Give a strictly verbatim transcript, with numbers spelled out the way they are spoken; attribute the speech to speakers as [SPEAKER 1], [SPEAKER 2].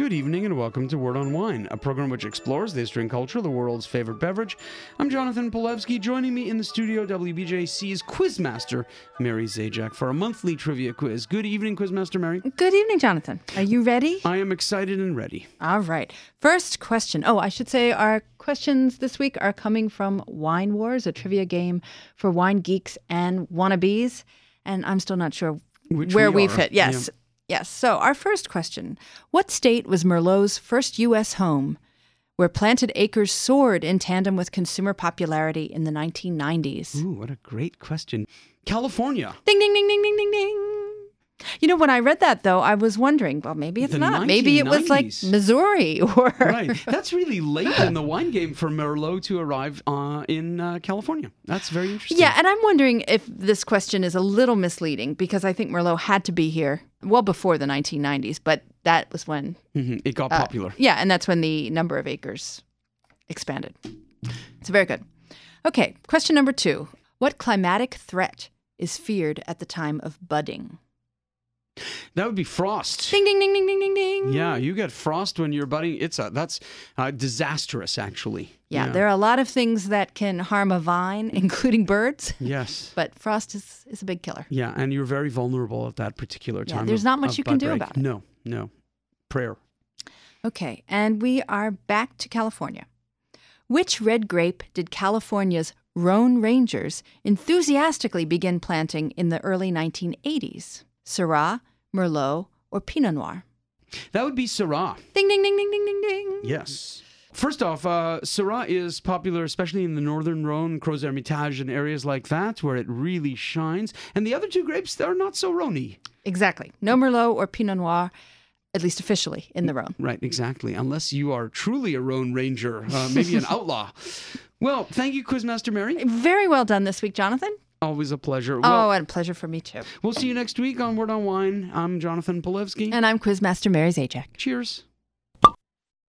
[SPEAKER 1] Good evening and welcome to Word on Wine, a program which explores the history and culture of the world's favorite beverage. I'm Jonathan Polewski. Joining me in the studio, W B J C's Quizmaster, Mary Zajac, for a monthly trivia quiz. Good evening, Quizmaster Mary.
[SPEAKER 2] Good evening, Jonathan. Are you ready?
[SPEAKER 1] I am excited and ready.
[SPEAKER 2] All right. First question. Oh, I should say our questions this week are coming from Wine Wars, a trivia game for wine geeks and wannabes. And I'm still not sure
[SPEAKER 1] Which
[SPEAKER 2] where
[SPEAKER 1] we
[SPEAKER 2] we,
[SPEAKER 1] are.
[SPEAKER 2] fit. Yes.
[SPEAKER 1] Yeah.
[SPEAKER 2] Yes. So our first question. What state was Merlot's first U S home, where planted acres soared in tandem with consumer popularity in the nineteen nineties?
[SPEAKER 1] Ooh, what a great question. California.
[SPEAKER 2] Ding, ding, ding, ding, ding, ding, ding. You know, when I read that, though, I was wondering, well, maybe it's
[SPEAKER 1] The
[SPEAKER 2] not. Maybe it was like
[SPEAKER 1] nineteen nineties.
[SPEAKER 2] Missouri or...
[SPEAKER 1] Right. That's really late in the wine game for Merlot to arrive uh, in uh, California. That's very interesting.
[SPEAKER 2] Yeah, and I'm wondering if this question is a little misleading because I think Merlot had to be here well before the nineteen nineties, but that was when...
[SPEAKER 1] hmm It got
[SPEAKER 2] uh,
[SPEAKER 1] popular.
[SPEAKER 2] Yeah, and that's when the number of acres expanded. It's very good. Okay, question number two. What climatic threat is feared at the time of budding?
[SPEAKER 1] That would be frost.
[SPEAKER 2] Ding, ding, ding, ding, ding, ding, ding.
[SPEAKER 1] Yeah, you get frost when you're budding. It's a, that's uh, disastrous, actually.
[SPEAKER 2] Yeah, there are a lot of things that can harm a vine, including birds,
[SPEAKER 1] Yes.
[SPEAKER 2] but frost is, is a big killer.
[SPEAKER 1] Yeah, and you're very vulnerable at that particular
[SPEAKER 2] Yeah,
[SPEAKER 1] time.
[SPEAKER 2] there's
[SPEAKER 1] of-
[SPEAKER 2] not much
[SPEAKER 1] of
[SPEAKER 2] you can
[SPEAKER 1] bud
[SPEAKER 2] do
[SPEAKER 1] break.
[SPEAKER 2] about it.
[SPEAKER 1] No, no. Prayer.
[SPEAKER 2] Okay, and we are back to California. Which red grape did California's Rhone Rangers enthusiastically begin planting in the early nineteen eighties? Syrah, Merlot, or Pinot Noir?
[SPEAKER 1] That would be Syrah.
[SPEAKER 2] Ding, ding, ding, ding, ding, ding, ding.
[SPEAKER 1] Yes. First off, uh, Syrah is popular, especially in the northern Rhone, Crozes-Hermitage, and areas like that, where it really shines. And the other two grapes, they're not so Rhone-y.
[SPEAKER 2] Exactly. No Merlot or Pinot Noir, at least officially, in the Rhone.
[SPEAKER 1] Right, exactly. Unless you are truly a Rhone Ranger, uh, maybe an outlaw. Well, thank you, Quizmaster Mary.
[SPEAKER 2] Very well done this week, Jonathan.
[SPEAKER 1] Always a pleasure.
[SPEAKER 2] Oh,
[SPEAKER 1] Well,
[SPEAKER 2] and a pleasure for me, too.
[SPEAKER 1] we'll see you next week on Word on Wine. I'm Jonathan Polewski.
[SPEAKER 2] And I'm Quizmaster Mary Zajac.
[SPEAKER 1] Cheers.